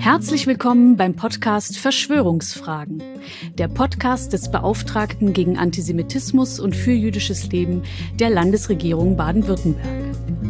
Herzlich willkommen beim Podcast Verschwörungsfragen, der Podcast des Beauftragten gegen Antisemitismus und für jüdisches Leben der Landesregierung Baden-Württemberg.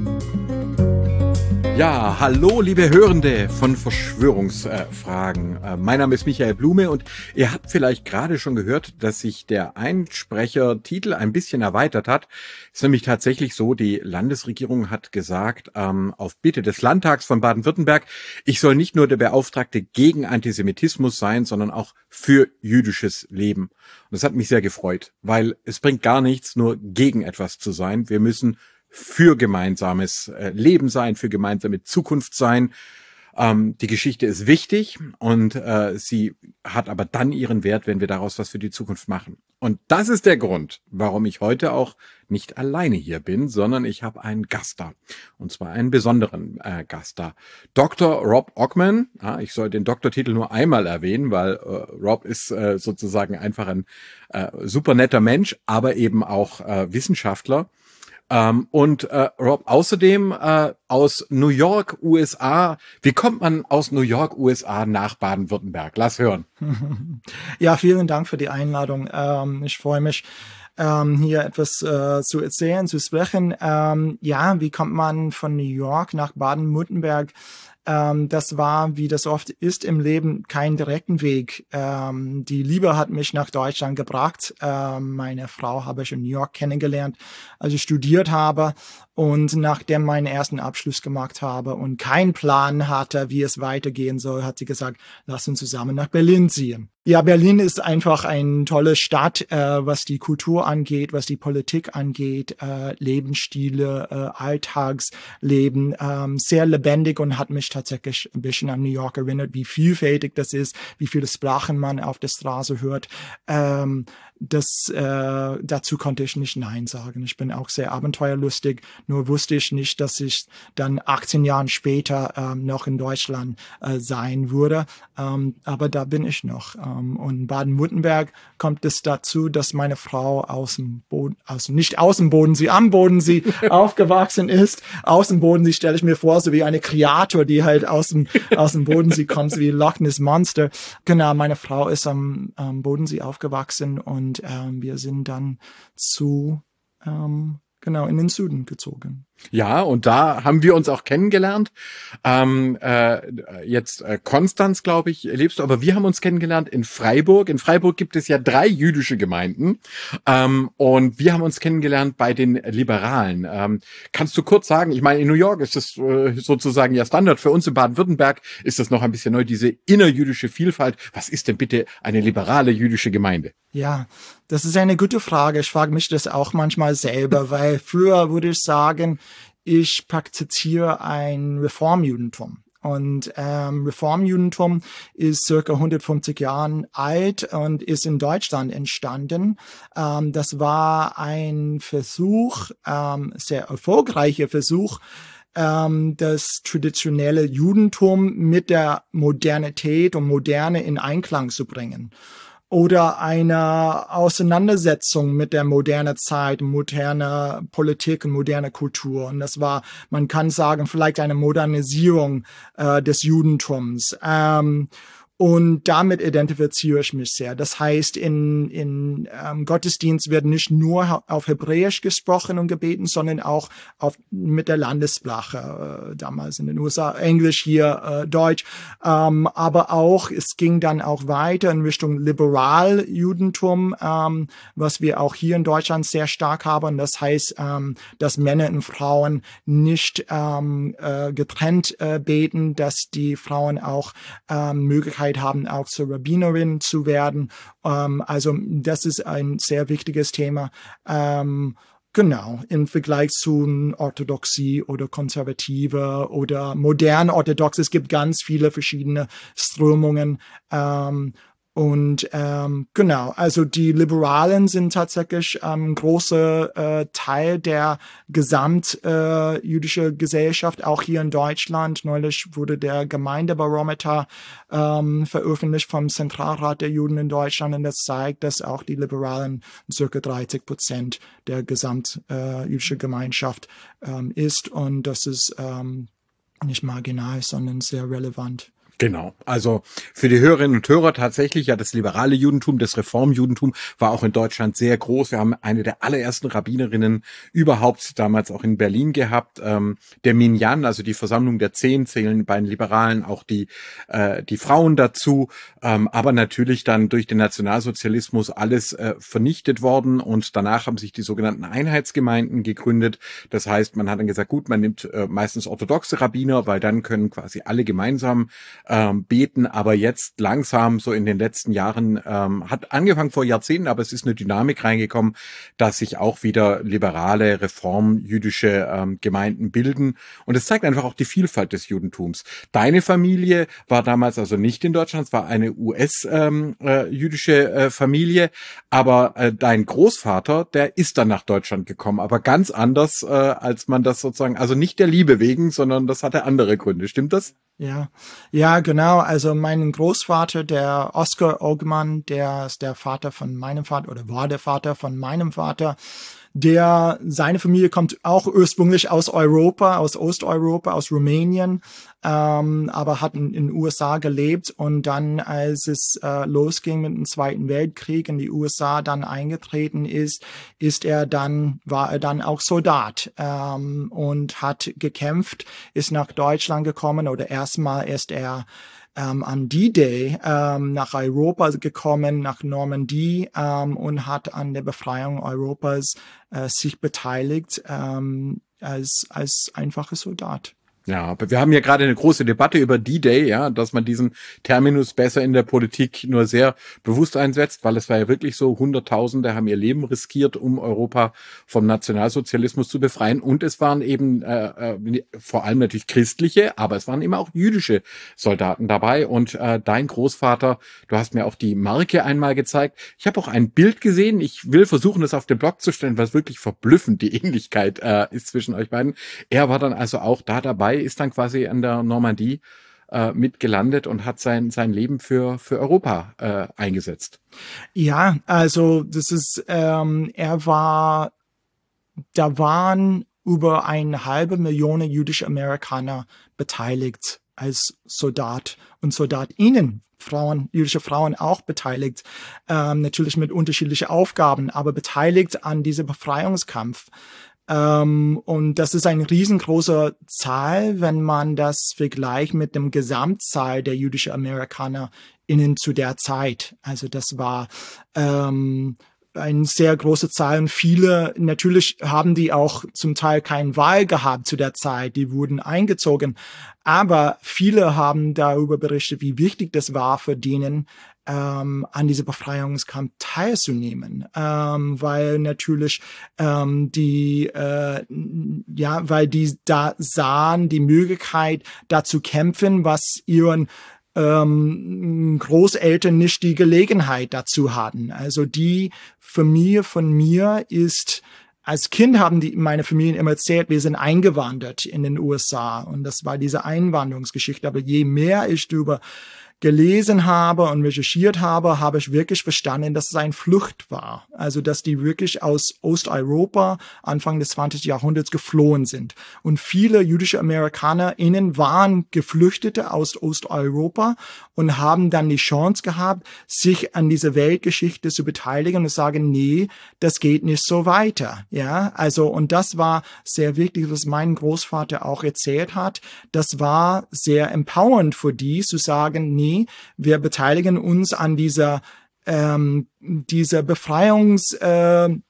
Ja, hallo liebe Hörende von Verschwörungsfragen. Mein Name ist Michael Blume und ihr habt vielleicht gerade schon gehört, dass sich der Einsprechertitel ein bisschen erweitert hat. Es ist nämlich tatsächlich so, die Landesregierung hat gesagt, auf Bitte des Landtags von Baden-Württemberg, ich soll nicht nur der Beauftragte gegen Antisemitismus sein, sondern auch für jüdisches Leben. Und das hat mich sehr gefreut, weil es bringt gar nichts, nur gegen etwas zu sein. Wir müssen für gemeinsames Leben sein, für gemeinsame Zukunft sein. Die Geschichte ist wichtig und sie hat aber dann ihren Wert, wenn wir daraus was für die Zukunft machen. Und das ist der Grund, warum ich heute auch nicht alleine hier bin, sondern ich habe einen Gast da. Und zwar einen besonderen Gast da. Dr. Rob Ockman. Ja, ich soll den Doktortitel nur einmal erwähnen, weil Rob ist sozusagen einfach ein super netter Mensch, aber eben auch Wissenschaftler. Rob, außerdem aus New York, USA. Wie kommt man aus New York, USA nach Baden-Württemberg? Lass hören. Ja, vielen Dank für die Einladung. Ich freue mich, hier etwas zu erzählen, zu sprechen. Wie kommt man von New York nach Baden-Württemberg? Das war, wie das oft ist im Leben, kein direkten Weg. Die Liebe hat mich nach Deutschland gebracht. Meine Frau habe ich in New York kennengelernt, als ich studiert habe und nachdem meinen ersten Abschluss gemacht habe und keinen Plan hatte, wie es weitergehen soll, hat sie gesagt, lass uns zusammen nach Berlin ziehen. Ja, Berlin ist einfach eine tolle Stadt, was die Kultur angeht, was die Politik angeht, Lebensstile, Alltagsleben, sehr lebendig und hat mich tatsächlich ein bisschen an New York erinnert, wie vielfältig das ist, wie viele Sprachen man auf der Straße hört. Dazu konnte ich nicht Nein sagen. Ich bin auch sehr abenteuerlustig, nur wusste ich nicht, dass ich dann 18 Jahre später noch in Deutschland sein würde. Aber da bin ich noch. Und in Baden-Württemberg kommt es dazu, dass meine Frau am Bodensee aufgewachsen ist. Aus dem Bodensee stelle ich mir vor, so wie eine Kreatur, die halt aus dem Bodensee kommt, so wie Loch Ness Monster. Genau, meine Frau ist am Bodensee aufgewachsen und wir sind dann in den Süden gezogen. Ja, und da haben wir uns auch kennengelernt. Konstanz, glaube ich, lebst du, aber wir haben uns kennengelernt in Freiburg. In Freiburg gibt es ja 3 jüdische Gemeinden. Und wir haben uns kennengelernt bei den Liberalen. Kannst du kurz sagen, ich meine, in New York ist das sozusagen ja Standard. Für uns in Baden-Württemberg ist das noch ein bisschen neu, diese innerjüdische Vielfalt. Was ist denn bitte eine liberale jüdische Gemeinde? Ja, das ist eine gute Frage. Ich frage mich das auch manchmal selber, weil früher würde ich sagen, ich praktiziere ein Reformjudentum. Und Reformjudentum ist circa 150 Jahren alt und ist in Deutschland entstanden. Das war ein Versuch, sehr erfolgreicher Versuch, das traditionelle Judentum mit der Modernität und Moderne in Einklang zu bringen. Oder eine Auseinandersetzung mit der modernen Zeit, moderner Politik und moderner Kultur. Und das war, man kann sagen, vielleicht eine Modernisierung des Judentums. Und damit identifiziere ich mich sehr. Das heißt, in Gottesdienst wird nicht nur auf Hebräisch gesprochen und gebeten, sondern auch mit der Landessprache, damals in den USA, Englisch, hier Deutsch. Aber auch, es ging dann auch weiter in Richtung Liberaljudentum, was wir auch hier in Deutschland sehr stark haben. Das heißt, dass Männer und Frauen nicht getrennt beten, dass die Frauen auch Möglichkeit haben, auch zur Rabbinerin zu werden. Also das ist ein sehr wichtiges Thema. Genau, im Vergleich zu Orthodoxie oder Konservative oder modern orthodox. Es gibt ganz viele verschiedene Strömungen. Genau, also die Liberalen sind tatsächlich ein großer Teil der gesamtjüdischen Gesellschaft, auch hier in Deutschland. Neulich wurde der Gemeindebarometer veröffentlicht vom Zentralrat der Juden in Deutschland und das zeigt, dass auch die Liberalen circa 30% der gesamtjüdischen Gemeinschaft ist und das ist nicht marginal, sondern sehr relevant. Genau. Also für die Hörerinnen und Hörer tatsächlich ja das liberale Judentum, das Reformjudentum war auch in Deutschland sehr groß. Wir haben eine der allerersten Rabbinerinnen überhaupt damals auch in Berlin gehabt. Der Minyan, also die Versammlung der 10, zählen bei den Liberalen auch die Frauen dazu. Aber natürlich dann durch den Nationalsozialismus alles vernichtet worden und danach haben sich die sogenannten Einheitsgemeinden gegründet. Das heißt, man hat dann gesagt, gut, man nimmt meistens orthodoxe Rabbiner, weil dann können quasi alle gemeinsam beten, aber jetzt langsam so in den letzten Jahren hat angefangen vor Jahrzehnten, aber es ist eine Dynamik reingekommen, dass sich auch wieder liberale, reformjüdische Gemeinden bilden und es zeigt einfach auch die Vielfalt des Judentums. Deine Familie war damals also nicht in Deutschland, es war eine US-jüdische Familie, aber dein Großvater, der ist dann nach Deutschland gekommen, aber ganz anders, als man das sozusagen, also nicht der Liebe wegen, sondern das hatte andere Gründe. Stimmt das? Ja, genau. Also mein Großvater, der Oskar Ogman, der ist der Vater von meinem Vater oder war der Vater von meinem Vater. Seine Familie kommt auch ursprünglich aus Europa, aus Osteuropa, aus Rumänien, aber hat in den USA gelebt und dann, als es losging mit dem Zweiten Weltkrieg in die USA dann eingetreten war er dann auch Soldat und hat gekämpft, ist nach Deutschland gekommen oder erstmal ist er an D-Day nach Europa gekommen, nach Normandie und hat an der Befreiung Europas sich beteiligt als einfacher Soldat. Ja, aber wir haben ja gerade eine große Debatte über D-Day, ja, dass man diesen Terminus besser in der Politik nur sehr bewusst einsetzt, weil es war ja wirklich so, Hunderttausende haben ihr Leben riskiert, um Europa vom Nationalsozialismus zu befreien. Und es waren eben vor allem natürlich christliche, aber es waren immer auch jüdische Soldaten dabei. Und dein Großvater, du hast mir auch die Marke einmal gezeigt. Ich habe auch ein Bild gesehen. Ich will versuchen, das auf den Blog zu stellen, was wirklich verblüffend die Ähnlichkeit ist zwischen euch beiden. Er war dann also auch da dabei, ist dann quasi an der Normandie mit gelandet und hat sein Leben für Europa eingesetzt. Ja, also das ist, da waren über 500.000 jüdische Amerikaner beteiligt als Soldat und Soldatinnen. Jüdische Frauen auch beteiligt, natürlich mit unterschiedlichen Aufgaben, aber beteiligt an diesem Befreiungskampf. Und das ist eine riesengroße Zahl, wenn man das vergleicht mit dem Gesamtzahl der jüdischen Amerikaner zu der Zeit. Also das war eine sehr große Zahl und viele, natürlich haben die auch zum Teil keine Wahl gehabt zu der Zeit, die wurden eingezogen, aber viele haben darüber berichtet, wie wichtig das war für denen, an diesem Befreiungskampf teilzunehmen, weil natürlich weil die da sahen die Möglichkeit, da zu kämpfen, was ihren Großeltern nicht die Gelegenheit dazu hatten. Also die Familie von mir ist, als Kind haben meine Familien immer erzählt, wir sind eingewandert in den USA und das war diese Einwanderungsgeschichte. Aber je mehr ich darüber gelesen habe und recherchiert habe, habe ich wirklich verstanden, dass es eine Flucht war. Also, dass die wirklich aus Osteuropa Anfang des 20. Jahrhunderts geflohen sind. Und viele jüdische AmerikanerInnen waren Geflüchtete aus Osteuropa und haben dann die Chance gehabt, sich an dieser Weltgeschichte zu beteiligen und sagen, nee, das geht nicht so weiter. Ja, also, und das war sehr wichtig, was mein Großvater auch erzählt hat. Das war sehr empowernd für die, zu sagen, nee, wir beteiligen uns an dieser Befreiungsakt.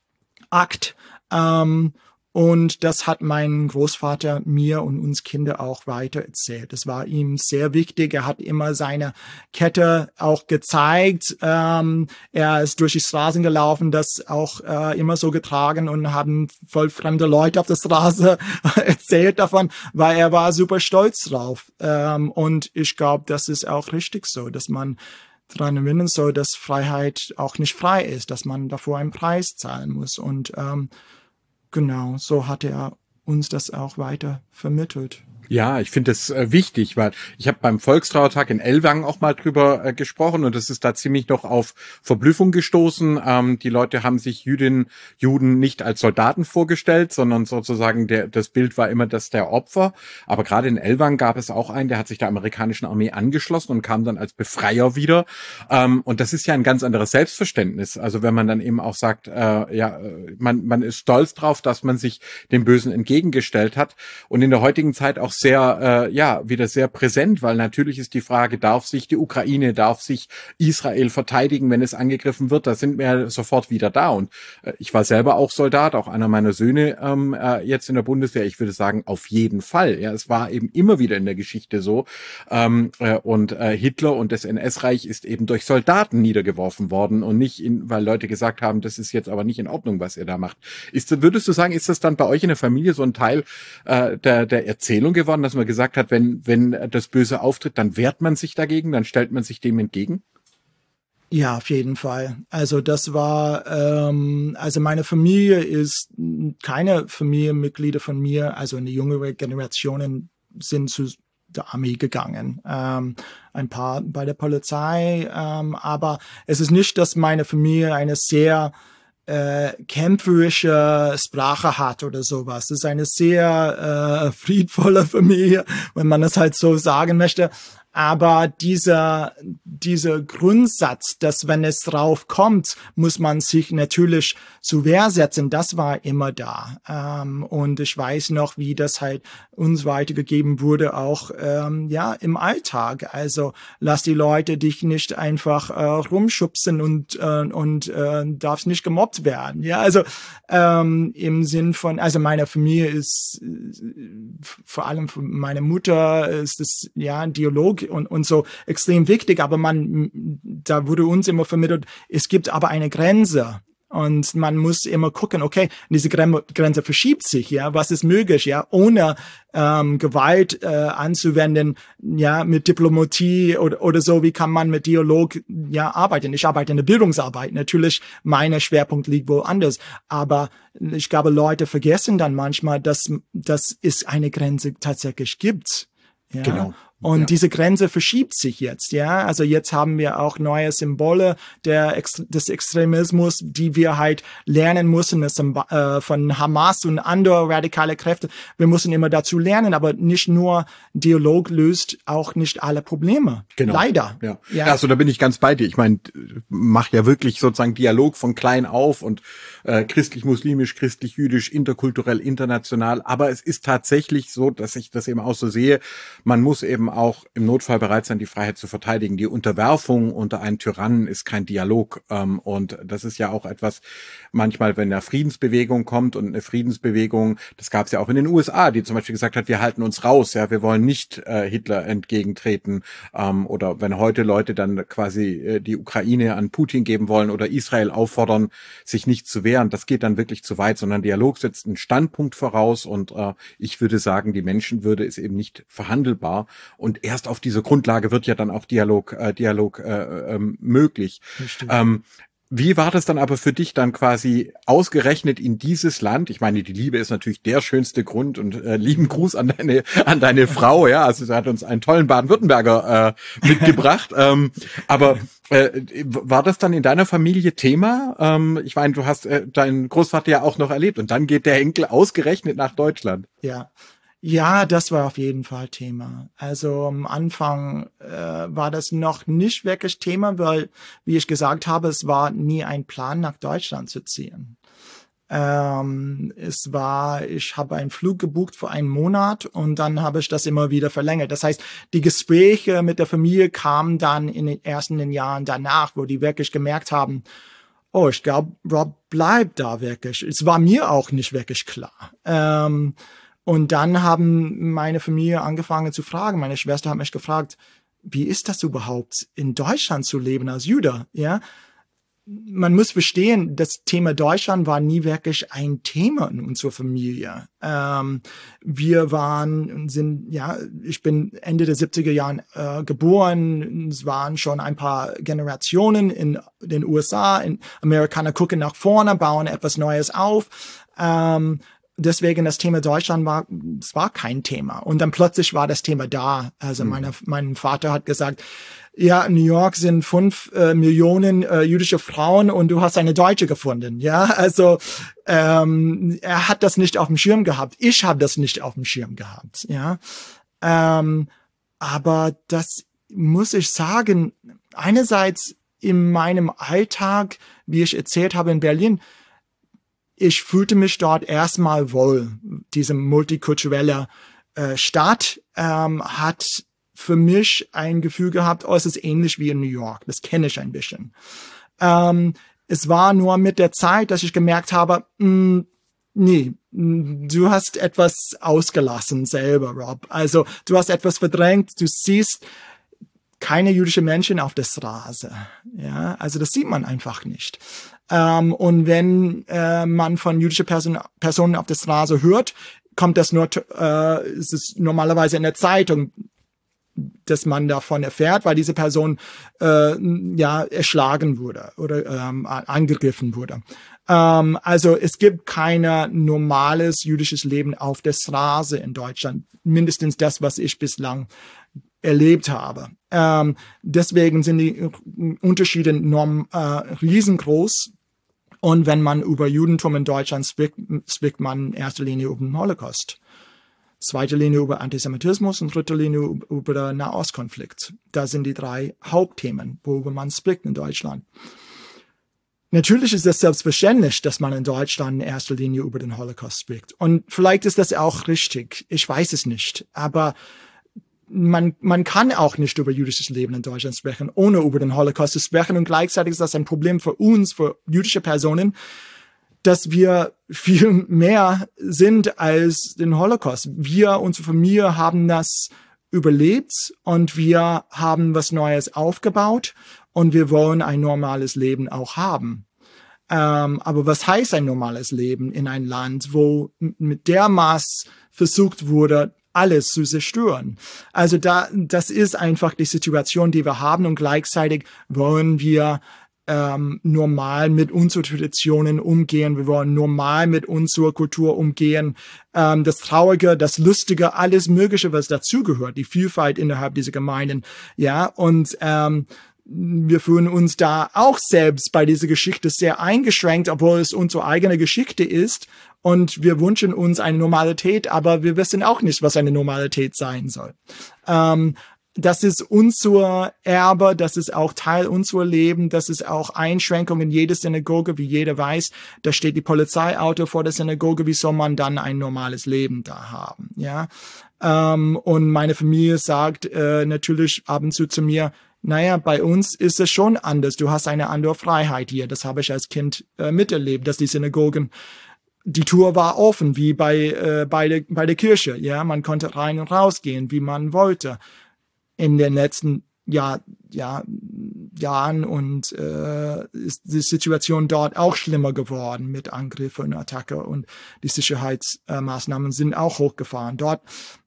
Und das hat mein Großvater mir und uns Kinder auch weiter erzählt. Das war ihm sehr wichtig. Er hat immer seine Kette auch gezeigt. Er ist durch die Straßen gelaufen, das auch immer so getragen und haben voll fremde Leute auf der Straße erzählt davon, weil er war super stolz drauf. Und ich glaube, das ist auch richtig so, dass man daran erinnern soll, dass Freiheit auch nicht frei ist, dass man davor einen Preis zahlen muss. Und genau, so hat er uns das auch weiter vermittelt. Ja, ich finde das wichtig, weil ich habe beim Volkstrauertag in Ellwangen auch mal drüber gesprochen und das ist da ziemlich noch auf Verblüffung gestoßen. Die Leute haben sich Juden nicht als Soldaten vorgestellt, sondern sozusagen das Bild war immer das der Opfer. Aber gerade in Ellwangen gab es auch einen, der hat sich der amerikanischen Armee angeschlossen und kam dann als Befreier wieder. Und das ist ja ein ganz anderes Selbstverständnis. Also wenn man dann eben auch sagt, man ist stolz drauf, dass man sich dem Bösen entgegengestellt hat. Und in der heutigen Zeit auch wieder sehr präsent, weil natürlich ist die Frage, darf sich die Ukraine, darf sich Israel verteidigen, wenn es angegriffen wird? Da sind wir sofort wieder da. Und ich war selber auch Soldat, auch einer meiner Söhne jetzt in der Bundeswehr. Ich würde sagen, auf jeden Fall. Ja, es war eben immer wieder in der Geschichte so. Hitler und das NS-Reich ist eben durch Soldaten niedergeworfen worden und nicht, weil Leute gesagt haben, das ist jetzt aber nicht in Ordnung, was ihr da macht. Würdest du sagen, ist das dann bei euch in der Familie so ein Teil der Erzählung geworden, dass man gesagt hat, wenn das Böse auftritt, dann wehrt man sich dagegen, dann stellt man sich dem entgegen? Ja, auf jeden Fall. Also das war, also meine Familie ist keine Familienmitglieder von mir, also eine jüngere Generationen sind zu der Armee gegangen, ein paar bei der Polizei, aber es ist nicht, dass meine Familie eine sehr kämpferische Sprache hat oder sowas. Es ist eine sehr friedvolle Familie, wenn man das halt so sagen möchte. Aber dieser Grundsatz, dass wenn es drauf kommt, muss man sich natürlich zur Wehr setzen, das war immer da. Und ich weiß noch, wie das halt uns weitergegeben wurde, auch im Alltag. Also lass die Leute dich nicht einfach rumschubsen und darfst nicht gemobbt werden. Ja, also im Sinn von, also meine Familie ist vor allem für meine Mutter ist es ein Dialog und so extrem wichtig, aber da wurde uns immer vermittelt, es gibt aber eine Grenze. Und man muss immer gucken, okay, diese Grenze verschiebt sich, ja, was ist möglich, ja, ohne Gewalt anzuwenden, ja, mit Diplomatie oder so, wie kann man mit Dialog arbeiten? Ich arbeite in der Bildungsarbeit, natürlich, mein Schwerpunkt liegt woanders, aber ich glaube, Leute vergessen dann manchmal, dass es eine Grenze tatsächlich gibt. Ja? Genau. Und diese Grenze verschiebt sich jetzt, ja. Also jetzt haben wir auch neue Symbole des Extremismus, die wir halt lernen müssen, von Hamas und andere radikale Kräfte. Wir müssen immer dazu lernen, aber nicht nur Dialog löst auch nicht alle Probleme. Genau. Leider. Ja. Also da bin ich ganz bei dir. Ich meine, mach ja wirklich sozusagen Dialog von klein auf und christlich-muslimisch, christlich-jüdisch, interkulturell, international. Aber es ist tatsächlich so, dass ich das eben auch so sehe. Man muss eben auch im Notfall bereit sein, die Freiheit zu verteidigen. Die Unterwerfung unter einen Tyrannen ist kein Dialog. Und das ist ja auch etwas, manchmal, wenn eine Friedensbewegung kommt und eine Friedensbewegung, das gab es ja auch in den USA, die zum Beispiel gesagt hat, wir halten uns raus, ja, wir wollen nicht Hitler entgegentreten. Oder wenn heute Leute dann quasi die Ukraine an Putin geben wollen oder Israel auffordern, sich nicht zu wehren, das geht dann wirklich zu weit, sondern Dialog setzt einen Standpunkt voraus und ich würde sagen, die Menschenwürde ist eben nicht verhandelbar. Und erst auf dieser Grundlage wird ja dann auch Dialog möglich. Wie war das dann aber für dich dann quasi ausgerechnet in dieses Land? Ich meine, die Liebe ist natürlich der schönste Grund und lieben Gruß an deine Frau, ja. Also sie hat uns einen tollen Baden-Württemberger mitgebracht. Aber war das dann in deiner Familie Thema? Ich meine, du hast deinen Großvater ja auch noch erlebt und dann geht der Enkel ausgerechnet nach Deutschland. Ja, das war auf jeden Fall Thema. Also am Anfang war das noch nicht wirklich Thema, weil, wie ich gesagt habe, es war nie ein Plan, nach Deutschland zu ziehen. Ich habe einen Flug gebucht für einen Monat und dann habe ich das immer wieder verlängert. Das heißt, die Gespräche mit der Familie kamen dann in den ersten Jahren danach, wo die wirklich gemerkt haben, oh, ich glaube, Rob bleibt da wirklich. Es war mir auch nicht wirklich klar. Und dann haben meine Familie angefangen zu fragen. Meine Schwester hat mich gefragt, wie ist das überhaupt, in Deutschland zu leben als Jude? Ja, man muss verstehen, das Thema Deutschland war nie wirklich ein Thema in unserer Familie. Ich bin Ende der 70er Jahren geboren. Es waren schon ein paar Generationen in den USA. Amerikaner gucken nach vorne, bauen etwas Neues auf. deswegen das Thema Deutschland war kein Thema. Und dann plötzlich war das Thema da. Also mein Vater hat gesagt, ja, in New York sind 5 Millionen jüdische Frauen und du hast eine Deutsche gefunden. Ja, also er hat das nicht auf dem Schirm gehabt. Ich habe das nicht auf dem Schirm gehabt. Ja, aber das muss ich sagen, einerseits in meinem Alltag, wie ich erzählt habe in Berlin, ich fühlte mich dort erstmal wohl. Diese multikulturelle Stadt hat für mich ein Gefühl gehabt, es ist ähnlich wie in New York. Das kenne ich ein bisschen. Es war nur mit der Zeit, dass ich gemerkt habe, nee, du hast etwas ausgelassen selber, Rob. Also du hast etwas verdrängt. Du siehst keine jüdischen Menschen auf der Straße. Ja, also das sieht man einfach nicht. Und wenn man von jüdischen Personen auf der Straße hört, kommt das nur, ist es normalerweise in der Zeitung, dass man davon erfährt, weil diese Person erschlagen wurde oder angegriffen wurde. Also es gibt kein normales jüdisches Leben auf der Straße in Deutschland, mindestens das, was ich bislang erlebt habe. Deswegen sind die Unterschiede riesengroß. Und wenn man über Judentum in Deutschland spricht man in erster Linie über den Holocaust, zweite Linie über Antisemitismus und dritte Linie über den Nahostkonflikt. Das sind die 3 Hauptthemen, worüber man spricht in Deutschland. Natürlich ist es selbstverständlich, dass man in Deutschland in erster Linie über den Holocaust spricht. Und vielleicht ist das auch richtig. Ich weiß es nicht. Aber man kann auch nicht über jüdisches Leben in Deutschland sprechen, ohne über den Holocaust zu sprechen. Und gleichzeitig ist das ein Problem für uns, für jüdische Personen, dass wir viel mehr sind als den Holocaust. Wir, unsere Familie, haben das überlebt und wir haben was Neues aufgebaut und wir wollen ein normales Leben auch haben. Aber was heißt ein normales Leben in einem Land, wo mit der Maß versucht wurde, alles zu zerstören? Also das ist einfach die Situation, die wir haben, und gleichzeitig wollen wir normal mit unseren Traditionen umgehen. Wir wollen normal mit unserer Kultur umgehen. Das Traurige, das Lustige, alles Mögliche, was dazugehört, die Vielfalt innerhalb dieser Gemeinden. Ja, und wir fühlen uns da auch selbst bei dieser Geschichte sehr eingeschränkt, obwohl es unsere eigene Geschichte ist. Und wir wünschen uns eine Normalität, aber wir wissen auch nicht, was eine Normalität sein soll. Das ist unser Erbe, das ist auch Teil unserer Leben, das ist auch Einschränkung in jeder Synagoge, wie jeder weiß. Da steht die Polizeiauto vor der Synagoge, wie soll man dann ein normales Leben da haben? Ja. Und meine Familie sagt natürlich ab und zu mir, naja, bei uns ist es schon anders. Du hast eine andere Freiheit hier. Das habe ich als Kind miterlebt, dass die Synagogen, die Tür war offen, wie bei der Kirche. Ja, man konnte rein und raus gehen, wie man wollte. In den letzten Jahren und ist die Situation dort auch schlimmer geworden mit Angriffen und Attacke, und die Sicherheitsmaßnahmen sind auch hochgefahren dort.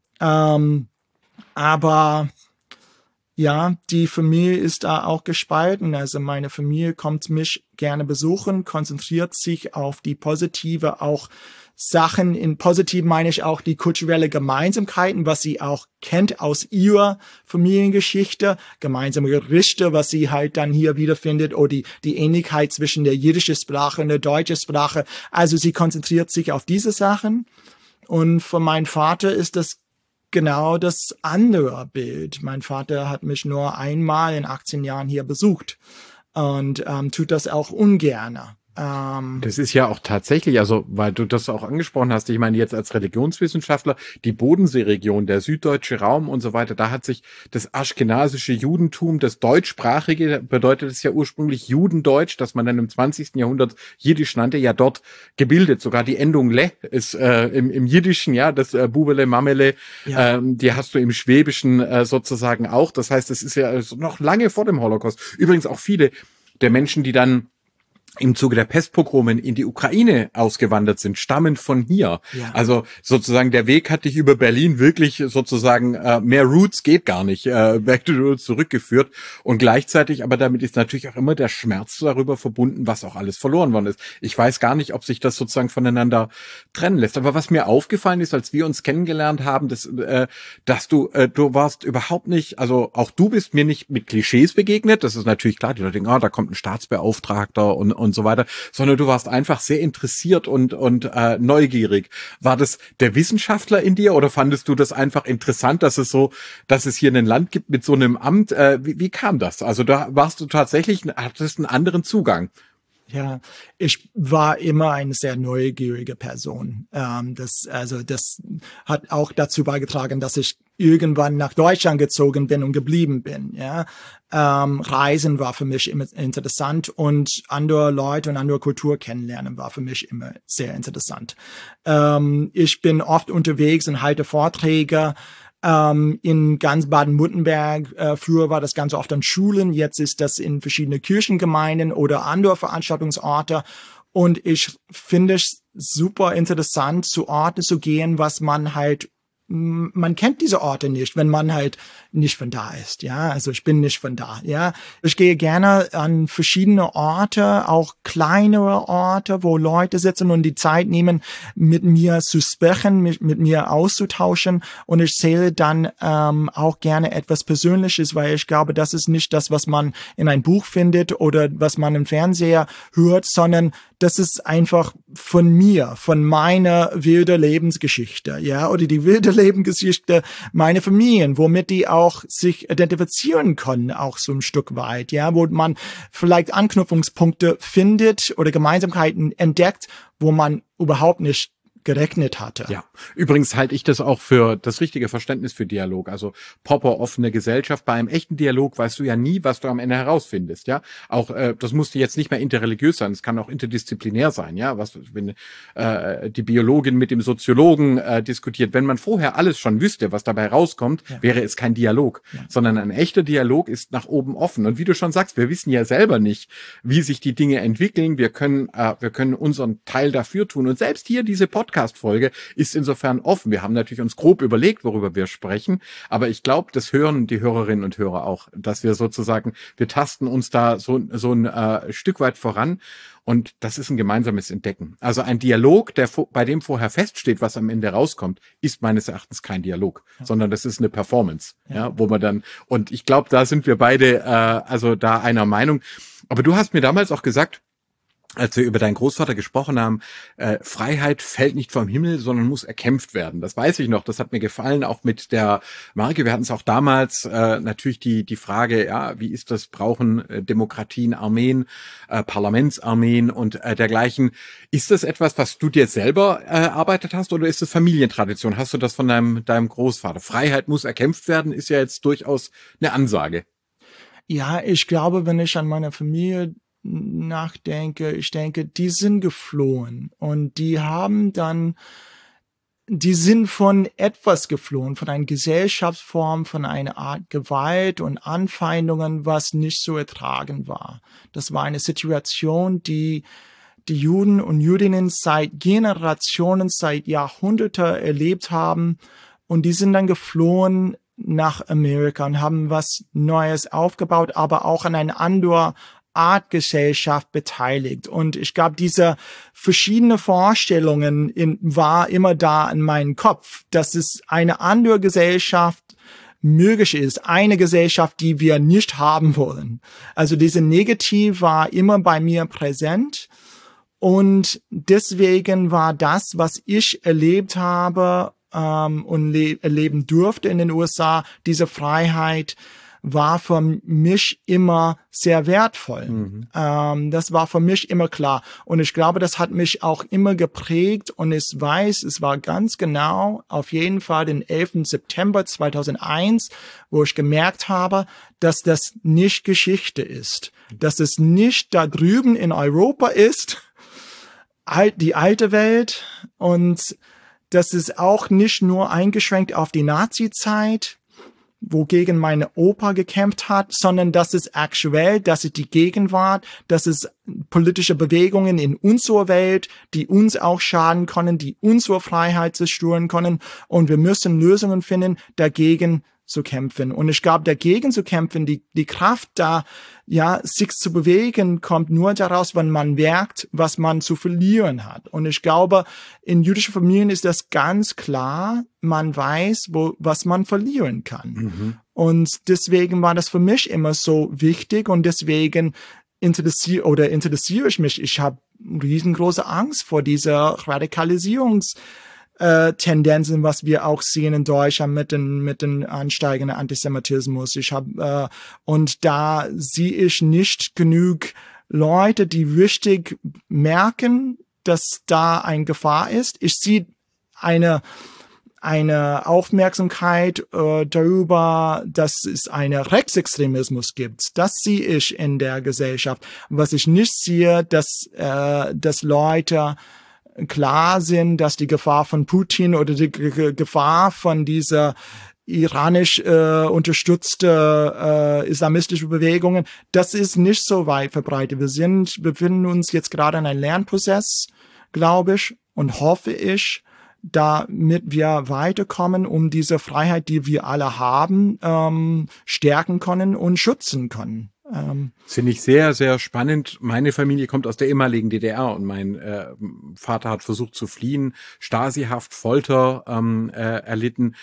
Aber ja, die Familie ist da auch gespalten. Also meine Familie kommt mich gerne besuchen, konzentriert sich auf die positive auch Sachen. In positiv meine ich auch die kulturelle Gemeinsamkeiten, was sie auch kennt aus ihrer Familiengeschichte, gemeinsame Gerichte, was sie halt dann hier wiederfindet, oder die Ähnlichkeit zwischen der jiddischen Sprache und der deutschen Sprache. Also sie konzentriert sich auf diese Sachen. Und für meinen Vater ist das genau das andere Bild. Mein Vater hat mich nur einmal in 18 Jahren hier besucht und tut das auch ungern. Das ist ja auch tatsächlich, also weil du das auch angesprochen hast, ich meine jetzt als Religionswissenschaftler, die Bodenseeregion, der süddeutsche Raum und so weiter, da hat sich das aschkenasische Judentum, das deutschsprachige, bedeutet es ja ursprünglich Judendeutsch, das man dann im 20. Jahrhundert Jiddisch nannte, ja dort gebildet. Sogar die Endung Le ist im Jiddischen, ja, das Bubele, Mamele, ja. Die hast du im Schwäbischen sozusagen auch. Das heißt, es ist ja noch lange vor dem Holocaust. Übrigens auch viele der Menschen, die dann im Zuge der Pestpogrome in die Ukraine ausgewandert sind, stammen von hier. Ja. Also sozusagen der Weg hat dich über Berlin wirklich sozusagen, mehr Roots geht gar nicht, back to the roots zurückgeführt. Und gleichzeitig, aber damit ist natürlich auch immer der Schmerz darüber verbunden, was auch alles verloren worden ist. Ich weiß gar nicht, ob sich das sozusagen voneinander trennen lässt. Aber was mir aufgefallen ist, als wir uns kennengelernt haben, dass du warst überhaupt nicht, also auch du bist mir nicht mit Klischees begegnet. Das ist natürlich klar, die Leute denken, da kommt ein Staatsbeauftragter und so weiter, sondern du warst einfach sehr interessiert und neugierig. War das der Wissenschaftler in dir oder fandest du das einfach interessant, dass es hier ein Land gibt mit so einem Amt? Wie kam das? Also da hattest einen anderen Zugang. Ja, ich war immer eine sehr neugierige Person. Das hat auch dazu beigetragen, dass ich irgendwann nach Deutschland gezogen bin und geblieben bin. Ja, Reisen war für mich immer interessant und andere Leute und andere Kultur kennenlernen war für mich immer sehr interessant. Ich bin oft unterwegs und halte Vorträge. In ganz Baden-Württemberg, früher war das Ganze oft an Schulen, jetzt ist das in verschiedene Kirchengemeinden oder andere Veranstaltungsorte. Und ich finde es super interessant, zu Orten zu gehen, man kennt diese Orte nicht, wenn man halt nicht von da ist, ja. Also ich bin nicht von da, ja. Ich gehe gerne an verschiedene Orte, auch kleinere Orte, wo Leute sitzen und die Zeit nehmen, mit mir zu sprechen, mit mir auszutauschen. Und ich zähle dann auch gerne etwas Persönliches, weil ich glaube, das ist nicht das, was man in ein Buch findet oder was man im Fernseher hört, sondern das ist einfach von mir, von meiner wilden Lebensgeschichte, ja, oder die wilde Lebensgeschichte meiner Familien, womit die auch sich identifizieren können, auch so ein Stück weit, ja, wo man vielleicht Anknüpfungspunkte findet oder Gemeinsamkeiten entdeckt, wo man überhaupt nicht gerechnet hatte. Ja, übrigens halte ich das auch für das richtige Verständnis für Dialog. Also proper offene Gesellschaft. Bei einem echten Dialog weißt du ja nie, was du am Ende herausfindest. Ja, auch das musste jetzt nicht mehr interreligiös sein. Es kann auch interdisziplinär sein. Ja, wenn die Biologin mit dem Soziologen diskutiert. Wenn man vorher alles schon wüsste, was dabei rauskommt, wäre es kein Dialog, sondern ein echter Dialog ist nach oben offen. Und wie du schon sagst, wir wissen ja selber nicht, wie sich die Dinge entwickeln. Wir können unseren Teil dafür tun. Und selbst hier diese Podcast-Folge ist insofern offen. Wir haben natürlich uns grob überlegt, worüber wir sprechen, aber ich glaube, das hören die Hörerinnen und Hörer auch, dass wir sozusagen, wir tasten uns da so ein Stück weit voran und das ist ein gemeinsames Entdecken. Also ein Dialog, bei dem vorher feststeht, was am Ende rauskommt, ist meines Erachtens kein Dialog, sondern das ist eine Performance, ja, wo man dann, und ich glaube, da sind wir beide also da einer Meinung. Aber du hast mir damals auch gesagt, als wir über deinen Großvater gesprochen haben, Freiheit fällt nicht vom Himmel, sondern muss erkämpft werden. Das weiß ich noch, das hat mir gefallen, auch mit der Marke. Wir hatten es auch damals natürlich die Frage, ja, wie ist das, brauchen Demokratien Armeen, Parlamentsarmeen und dergleichen. Ist das etwas, was du dir selber erarbeitet hast oder ist es Familientradition? Hast du das von deinem Großvater? Freiheit muss erkämpft werden, ist ja jetzt durchaus eine Ansage. Ja, ich glaube, wenn ich an meine Familie nachdenke, ich denke, die sind geflohen und die sind von etwas geflohen, von einer Gesellschaftsform, von einer Art Gewalt und Anfeindungen, was nicht zu ertragen war. Das war eine Situation, die Juden und Jüdinnen seit Generationen, seit Jahrhunderten erlebt haben und die sind dann geflohen nach Amerika und haben was Neues aufgebaut, aber auch an eine andere Art Gesellschaft beteiligt. Und ich glaube, diese verschiedene Vorstellungen war immer da in meinem Kopf, dass es eine andere Gesellschaft möglich ist, eine Gesellschaft, die wir nicht haben wollen. Also diese Negativ war immer bei mir präsent. Und deswegen war das, was ich erlebt habe und erleben durfte in den USA, diese Freiheit, war für mich immer sehr wertvoll. Das war für mich immer klar. Und ich glaube, das hat mich auch immer geprägt. Und es war ganz genau auf jeden Fall den 11. September 2001, wo ich gemerkt habe, dass das nicht Geschichte ist. Dass es nicht da drüben in Europa ist, die alte Welt. Und das ist auch nicht nur eingeschränkt auf die Nazi-Zeit. wogegen meine Opa gekämpft hat, sondern das ist aktuell, das ist die Gegenwart, das ist politische Bewegungen in unserer Welt, die uns auch schaden können, die unsere Freiheit zerstören können. Und wir müssen Lösungen finden, dagegen zu kämpfen. Und ich glaube, dagegen zu kämpfen, die Kraft da, ja, sich zu bewegen, kommt nur daraus, wenn man merkt, was man zu verlieren hat. Und ich glaube, in jüdischen Familien ist das ganz klar. Man weiß, was man verlieren kann. Mhm. Und deswegen war das für mich immer so wichtig und deswegen interessiere ich mich. Ich habe riesengroße Angst vor dieser Tendenzen, was wir auch sehen in Deutschland mit den ansteigenden Antisemitismus. Und da sehe ich nicht genug Leute, die richtig merken, dass da eine Gefahr ist. Ich sehe eine Aufmerksamkeit darüber, dass es einen Rechtsextremismus gibt. Das sehe ich in der Gesellschaft. Was ich nicht sehe, dass Leute klar sind, dass die Gefahr von Putin oder die Gefahr von dieser iranisch unterstützte islamistische Bewegungen, das ist nicht so weit verbreitet. Wir befinden uns jetzt gerade in einem Lernprozess, glaube ich, und hoffe ich, damit wir weiterkommen, um diese Freiheit, die wir alle haben, stärken können und schützen können. Finde ich sehr, sehr spannend. Meine Familie kommt aus der ehemaligen DDR und mein Vater hat versucht zu fliehen, Stasi-Haft, Folter erlitten.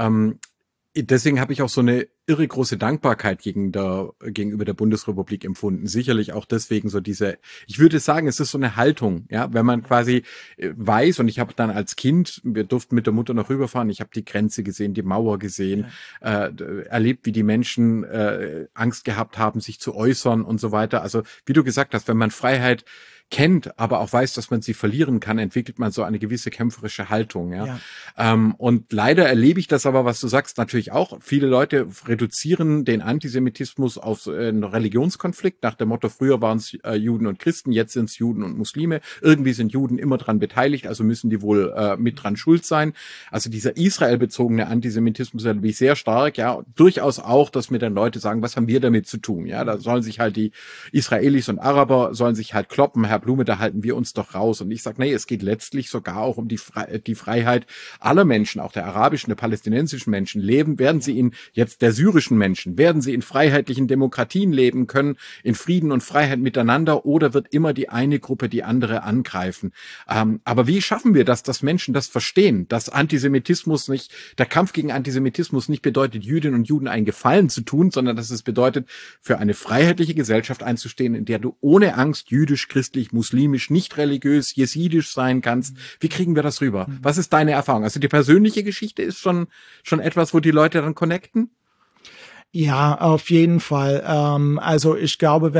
Deswegen habe ich auch so eine irre große Dankbarkeit gegenüber der Bundesrepublik empfunden. Sicherlich auch deswegen so ich würde sagen, es ist so eine Haltung, ja, wenn man quasi weiß, und ich habe dann als Kind, wir durften mit der Mutter noch rüberfahren, ich habe die Grenze gesehen, die Mauer gesehen, erlebt, wie die Menschen Angst gehabt haben, sich zu äußern und so weiter. Also wie du gesagt hast, wenn man Freiheit kennt, aber auch weiß, dass man sie verlieren kann, entwickelt man so eine gewisse kämpferische Haltung. Ja. Und leider erlebe ich das aber, was du sagst, natürlich auch. Viele Leute reduzieren den Antisemitismus auf einen Religionskonflikt nach dem Motto, früher waren es Juden und Christen, jetzt sind es Juden und Muslime. Irgendwie sind Juden immer dran beteiligt, also müssen die wohl mit dran schuld sein. Also dieser israelbezogene Antisemitismus erlebe ich sehr stark. Ja, durchaus auch, dass mir dann Leute sagen, was haben wir damit zu tun? Ja, da sollen sich halt die Israelis und Araber sollen sich halt kloppen. Herr Blume, da halten wir uns doch raus. Und ich sage, nee, es geht letztlich sogar auch um die Freiheit aller Menschen, auch der arabischen, der palästinensischen Menschen. Werden sie der syrischen Menschen, werden sie in freiheitlichen Demokratien leben können, in Frieden und Freiheit miteinander, oder wird immer die eine Gruppe die andere angreifen? Aber wie schaffen wir das, dass Menschen das verstehen, dass der Kampf gegen Antisemitismus nicht bedeutet, Jüdinnen und Juden einen Gefallen zu tun, sondern dass es bedeutet, für eine freiheitliche Gesellschaft einzustehen, in der du ohne Angst jüdisch, christlich, muslimisch, nicht religiös, jesidisch sein kannst. Wie kriegen wir das rüber? Was ist deine Erfahrung? Also die persönliche Geschichte ist schon etwas, wo die Leute dann connecten? Ja, auf jeden Fall. Also ich glaube,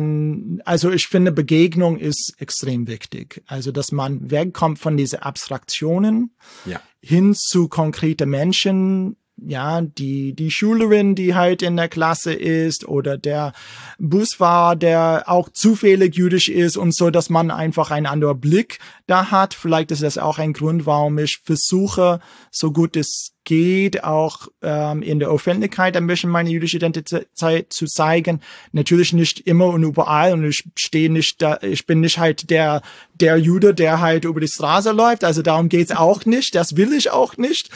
ich finde, Begegnung ist extrem wichtig. Also, dass man wegkommt von diesen Abstraktionen hin zu konkrete Menschen. Ja, die Schülerin, die halt in der Klasse ist, oder der Busfahrer, der auch zufällig jüdisch ist und so, dass man einfach einen anderen Blick da hat. Vielleicht ist das auch ein Grund, warum ich versuche, so gut es geht, auch in der Öffentlichkeit ein bisschen meine jüdische Identität zu zeigen. Natürlich nicht immer und überall, und ich bin nicht halt der Jude, der halt über die Straße läuft, also darum geht's auch nicht, das will ich auch nicht.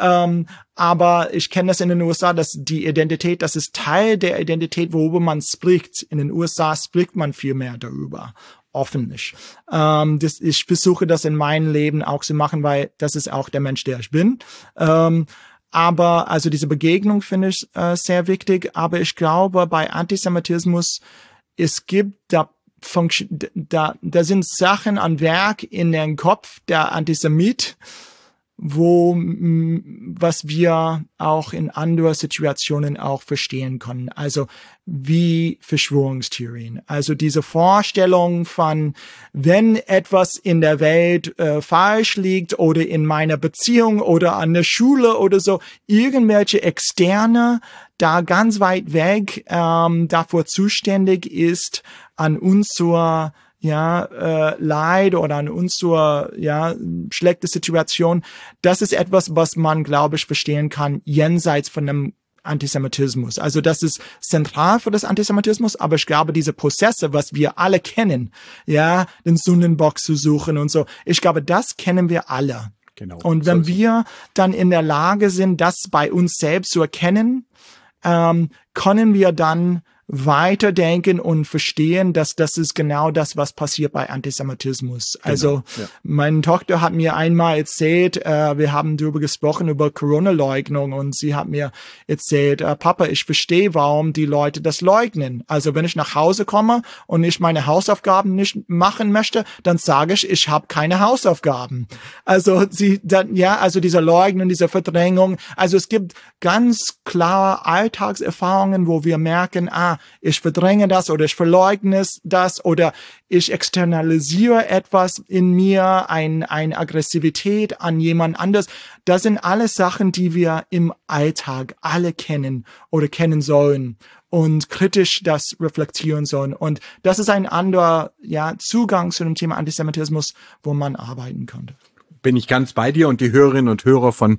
Aber ich kenne das in den USA, dass die Identität, das ist Teil der Identität, worüber man spricht. In den USA spricht man viel mehr darüber. Offenlich. Ich versuche das in meinem Leben auch zu machen, weil das ist auch der Mensch, der ich bin. Aber also diese Begegnung finde ich sehr wichtig. Aber ich glaube, bei Antisemitismus, es gibt da sind Sachen an Werk in den Kopf der Antisemit, was wir auch in anderen Situationen auch verstehen können. Also wie Verschwörungstheorien. Also diese Vorstellung von, wenn etwas in der Welt falsch liegt oder in meiner Beziehung oder an der Schule oder so, irgendwelche Externe da ganz weit weg dafür zuständig ist, an unserer Leid oder an unsere schlechte Situation. Das ist etwas, was man, glaube ich, verstehen kann, jenseits von einem Antisemitismus. Also das ist zentral für das Antisemitismus, aber ich glaube, diese Prozesse, was wir alle kennen, ja, den Sündenbock zu suchen und so, ich glaube, das kennen wir alle. Genau. Und wenn wir dann in der Lage sind, das bei uns selbst zu erkennen, können wir dann weiterdenken und verstehen, dass das ist genau das, was passiert bei Antisemitismus. Genau, Also meine Tochter hat mir einmal erzählt, wir haben darüber gesprochen, über Corona-Leugnung, und sie hat mir erzählt, Papa, ich verstehe, warum die Leute das leugnen. Also wenn ich nach Hause komme und ich meine Hausaufgaben nicht machen möchte, dann sage ich habe keine Hausaufgaben. Also also dieser Leugnen, diese Verdrängung. Also es gibt ganz klare Alltagserfahrungen, wo wir merken, ich verdränge das oder ich verleugne das oder ich externalisiere etwas in mir, eine Aggressivität an jemand anderes. Das sind alles Sachen, die wir im Alltag alle kennen oder kennen sollen und kritisch das reflektieren sollen. Und das ist ein anderer Zugang zu dem Thema Antisemitismus, wo man arbeiten könnte. Bin ich ganz bei dir, und die Hörerinnen und Hörer von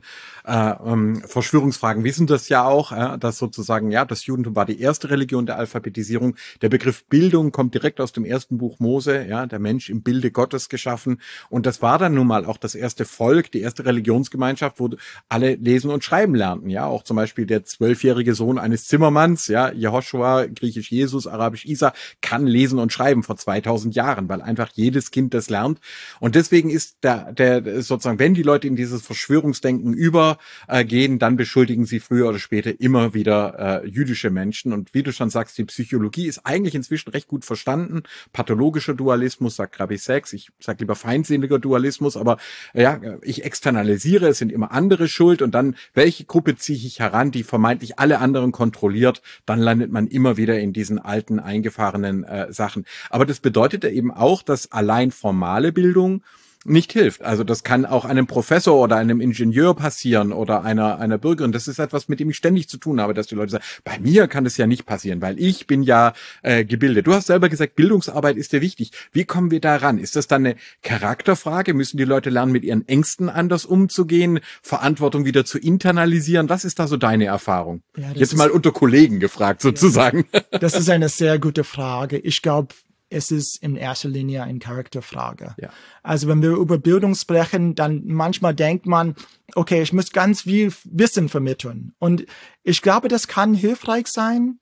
Verschwörungsfragen wissen das ja auch, dass sozusagen, das Judentum war die erste Religion der Alphabetisierung. Der Begriff Bildung kommt direkt aus dem ersten Buch Mose, der Mensch im Bilde Gottes geschaffen. Und das war dann nun mal auch das erste Volk, die erste Religionsgemeinschaft, wo alle lesen und schreiben lernten. Auch zum Beispiel der 12-jährige Sohn eines Zimmermanns, Jehoschua, griechisch Jesus, arabisch Isa, kann lesen und schreiben vor 2000 Jahren, weil einfach jedes Kind das lernt. Und deswegen ist der sozusagen, wenn die Leute in dieses Verschwörungsdenken übergehen, dann beschuldigen sie früher oder später immer wieder jüdische Menschen. Und wie du schon sagst, die Psychologie ist eigentlich inzwischen recht gut verstanden. Pathologischer Dualismus, sagt Rabbi Sacks. Ich sage lieber feindseliger Dualismus, aber ich externalisiere, es sind immer andere schuld, und dann, welche Gruppe ziehe ich heran, die vermeintlich alle anderen kontrolliert, dann landet man immer wieder in diesen alten, eingefahrenen Sachen. Aber das bedeutet ja eben auch, dass allein formale Bildung nicht hilft. Also das kann auch einem Professor oder einem Ingenieur passieren oder einer Bürgerin. Das ist etwas, mit dem ich ständig zu tun habe, dass die Leute sagen, bei mir kann das ja nicht passieren, weil ich bin ja gebildet. Du hast selber gesagt, Bildungsarbeit ist dir wichtig. Wie kommen wir da ran? Ist das dann eine Charakterfrage? Müssen die Leute lernen, mit ihren Ängsten anders umzugehen, Verantwortung wieder zu internalisieren? Was ist da so deine Erfahrung? Jetzt mal unter Kollegen gefragt sozusagen. Das ist eine sehr gute Frage. Ich glaube, es ist in erster Linie eine Charakterfrage. Ja. Also wenn wir über Bildung sprechen, dann manchmal denkt man, okay, ich muss ganz viel Wissen vermitteln. Und ich glaube, das kann hilfreich sein,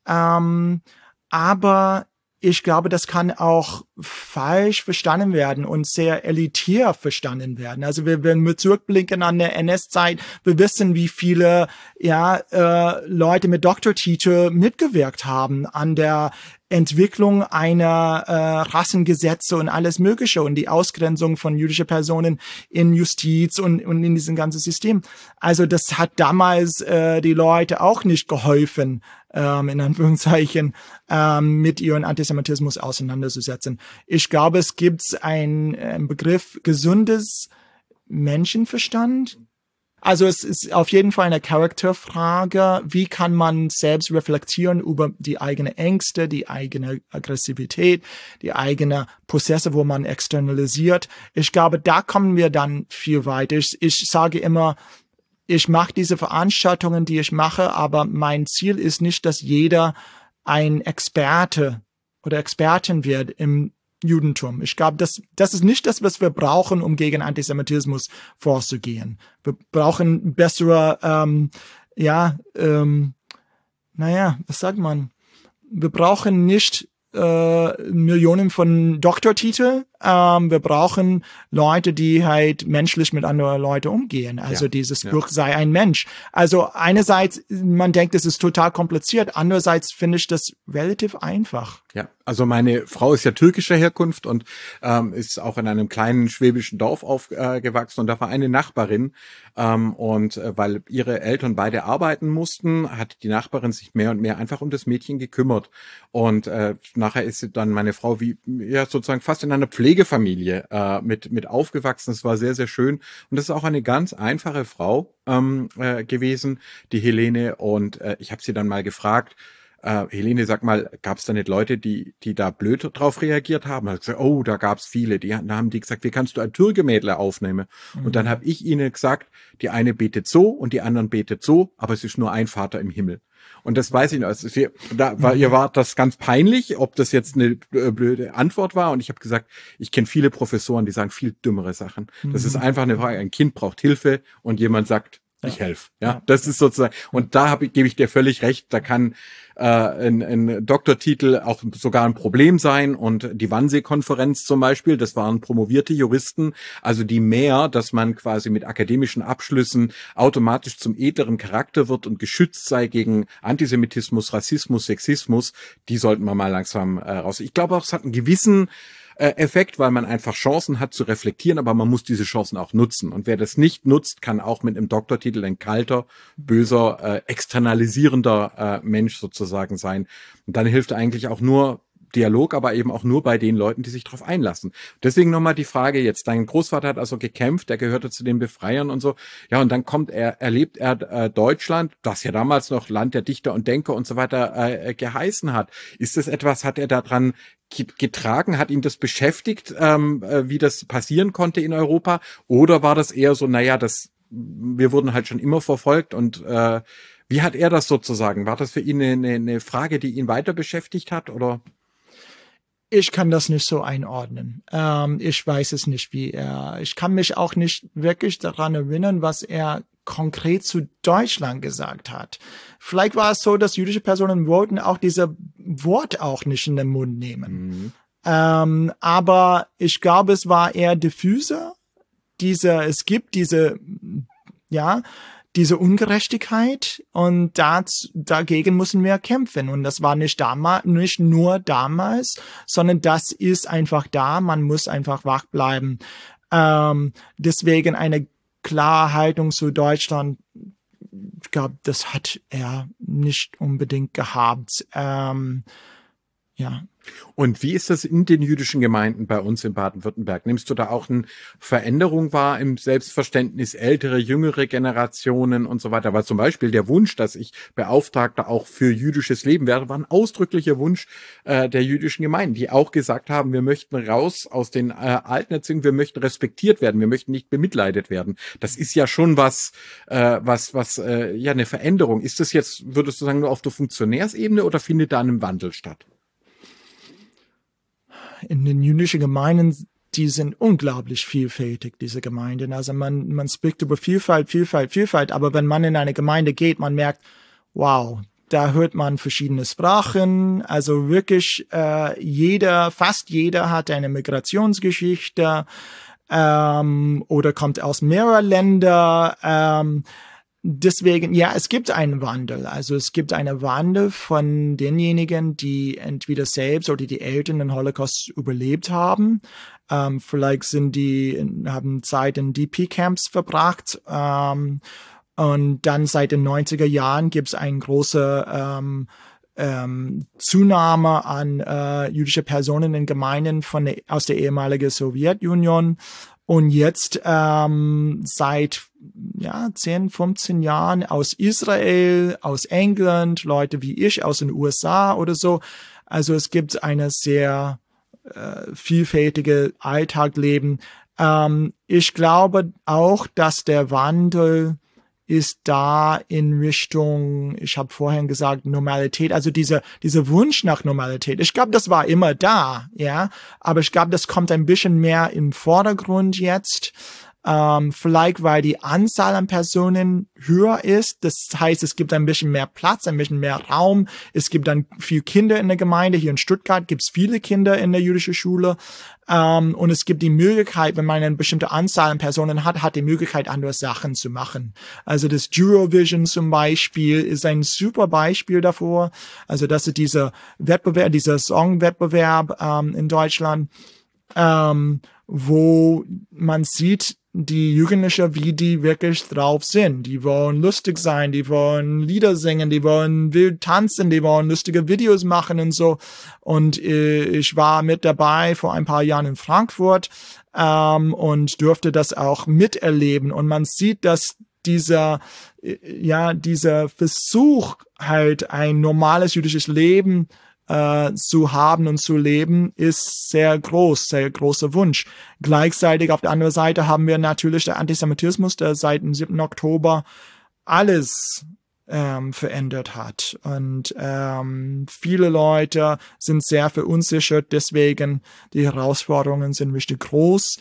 aber ich glaube, das kann auch falsch verstanden werden und sehr elitär verstanden werden. Also wenn wir zurückblicken an der NS-Zeit, wir wissen, wie viele Leute mit Doktortitel mitgewirkt haben an der Entwicklung einer Rassengesetze und alles Mögliche und die Ausgrenzung von jüdischen Personen in Justiz und in diesem ganzen System. Also das hat damals die Leute auch nicht geholfen, in Anführungszeichen, mit ihrem Antisemitismus auseinanderzusetzen. Ich glaube, es gibt einen Begriff gesundes Menschenverstand. Also es ist auf jeden Fall eine Charakterfrage. Wie kann man selbst reflektieren über die eigenen Ängste, die eigene Aggressivität, die eigenen Prozesse, wo man externalisiert? Ich glaube, da kommen wir dann viel weiter. Ich sage immer, ich mache diese Veranstaltungen, die ich mache, aber mein Ziel ist nicht, dass jeder ein Experte oder Expertin wird im Judentum. Ich glaube, das ist nicht das, was wir brauchen, um gegen Antisemitismus vorzugehen. Wir brauchen bessere, was sagt man? Wir brauchen nicht Millionen von Doktortitel. Wir brauchen Leute, die halt menschlich mit anderen Leuten umgehen. Also dieses Spruch, sei ein Mensch. Also einerseits, man denkt, es ist total kompliziert. Andererseits finde ich das relativ einfach. Ja, also meine Frau ist ja türkischer Herkunft und ist auch in einem kleinen schwäbischen Dorf aufgewachsen, und da war eine Nachbarin, weil ihre Eltern beide arbeiten mussten, hat die Nachbarin sich mehr und mehr einfach um das Mädchen gekümmert, und nachher ist dann meine Frau sozusagen fast in einer Pflegefamilie mit aufgewachsen. Es war sehr, sehr schön, und das ist auch eine ganz einfache Frau gewesen, die Helene, und ich habe sie dann mal gefragt, Helene, sag mal, gab es da nicht Leute, die da blöd drauf reagiert haben? Hat gesagt, oh, da gab es viele. Haben die gesagt, wie kannst du ein Türgemädle aufnehmen? Und dann habe ich ihnen gesagt, die eine betet so und die anderen betet so, aber es ist nur ein Vater im Himmel. Und das weiß ich noch. Also ihr wart das ganz peinlich, ob das jetzt eine blöde Antwort war. Und ich habe gesagt, ich kenne viele Professoren, die sagen viel dümmere Sachen. Das ist einfach eine Frage, ein Kind braucht Hilfe und jemand sagt, ich helfe. Ja, das ist sozusagen, und da gebe ich dir völlig recht, da kann ein Doktortitel auch sogar ein Problem sein. Und die Wannsee-Konferenz zum Beispiel, das waren promovierte Juristen, also die mehr, dass man quasi mit akademischen Abschlüssen automatisch zum edleren Charakter wird und geschützt sei gegen Antisemitismus, Rassismus, Sexismus, die sollten wir mal langsam raus. Ich glaube auch, es hat einen gewissen Effekt, weil man einfach Chancen hat zu reflektieren, aber man muss diese Chancen auch nutzen. Und wer das nicht nutzt, kann auch mit einem Doktortitel ein kalter, böser, externalisierender Mensch sozusagen sein. Und dann hilft eigentlich auch nur Dialog, aber eben auch nur bei den Leuten, die sich darauf einlassen. Deswegen nochmal die Frage jetzt, dein Großvater hat also gekämpft, der gehörte zu den Befreiern und so. Ja, und dann erlebt er Deutschland, das ja damals noch Land der Dichter und Denker und so weiter geheißen hat. Ist das etwas, hat er daran getragen, hat ihn das beschäftigt, wie das passieren konnte in Europa? Oder war das eher so, wir wurden halt schon immer verfolgt und wie hat er das sozusagen? War das für ihn eine Frage, die ihn weiter beschäftigt hat, oder? Ich kann das nicht so einordnen. Ich weiß es nicht, ich kann mich auch nicht wirklich daran erinnern, was er konkret zu Deutschland gesagt hat. Vielleicht war es so, dass jüdische Personen wollten auch dieses Wort auch nicht in den Mund nehmen. Aber ich glaube, es war eher diffuser. Es gibt diese Ungerechtigkeit und dagegen müssen wir kämpfen. Und das war nicht nur damals, sondern das ist einfach da. Man muss einfach wach bleiben. Deswegen eine klare Haltung zu Deutschland, ich glaube, das hat er nicht unbedingt gehabt. Und wie ist das in den jüdischen Gemeinden bei uns in Baden-Württemberg? Nimmst du da auch eine Veränderung wahr im Selbstverständnis, ältere, jüngere Generationen und so weiter? Weil zum Beispiel der Wunsch, dass ich Beauftragter auch für jüdisches Leben werde, war ein ausdrücklicher Wunsch der jüdischen Gemeinden, die auch gesagt haben, wir möchten raus aus den alten Erziehungen, wir möchten respektiert werden, wir möchten nicht bemitleidet werden. Das ist ja schon eine Veränderung. Ist das jetzt, würdest du sagen, nur auf der Funktionärsebene oder findet da ein Wandel statt? In den jüdischen Gemeinden, die sind unglaublich vielfältig, diese Gemeinden. Also man spricht über Vielfalt, aber wenn man in eine Gemeinde geht, man merkt, wow, da hört man verschiedene Sprachen, also wirklich fast jeder hat eine Migrationsgeschichte oder kommt aus mehreren Ländern. Deswegen, es gibt einen Wandel. Also es gibt einen Wandel von denjenigen, die entweder selbst oder die Eltern den Holocaust überlebt haben. Vielleicht haben Zeit in DP-Camps verbracht. Und dann seit den 90er Jahren gibt es eine große Zunahme an jüdische Personen in Gemeinden aus der ehemaligen Sowjetunion. Und jetzt seit 10, 15 Jahren aus Israel, aus England, Leute wie ich aus den USA oder so. Also es gibt eine sehr vielfältige Alltagleben. Ich glaube auch, dass der Wandel ist da in Richtung, ich habe vorhin gesagt, Normalität, also dieser Wunsch nach Normalität. Ich glaube, das war immer da, aber ich glaube, das kommt ein bisschen mehr im Vordergrund jetzt. Vielleicht, weil die Anzahl an Personen höher ist. Das heißt, es gibt ein bisschen mehr Platz, ein bisschen mehr Raum. Es gibt dann viele Kinder in der Gemeinde. Hier in Stuttgart gibt es viele Kinder in der jüdischen Schule. Und es gibt die Möglichkeit, wenn man eine bestimmte Anzahl an Personen hat die Möglichkeit, andere Sachen zu machen. Also das Eurovision zum Beispiel ist ein super Beispiel davor. Also das ist dieser Wettbewerb, dieser Songwettbewerb in Deutschland, wo man sieht, die Jugendlichen, wie die wirklich drauf sind. Die wollen lustig sein, die wollen Lieder singen, die wollen wild tanzen, die wollen lustige Videos machen und so. Und ich war mit dabei vor ein paar Jahren in Frankfurt und durfte das auch miterleben. Und man sieht, dass dieser Versuch, halt ein normales jüdisches Leben zu haben und zu leben, ist sehr großer Wunsch. Gleichzeitig auf der anderen Seite haben wir natürlich den Antisemitismus, der seit dem 7. Oktober alles verändert hat. Und viele Leute sind sehr verunsichert, deswegen die Herausforderungen sind richtig groß.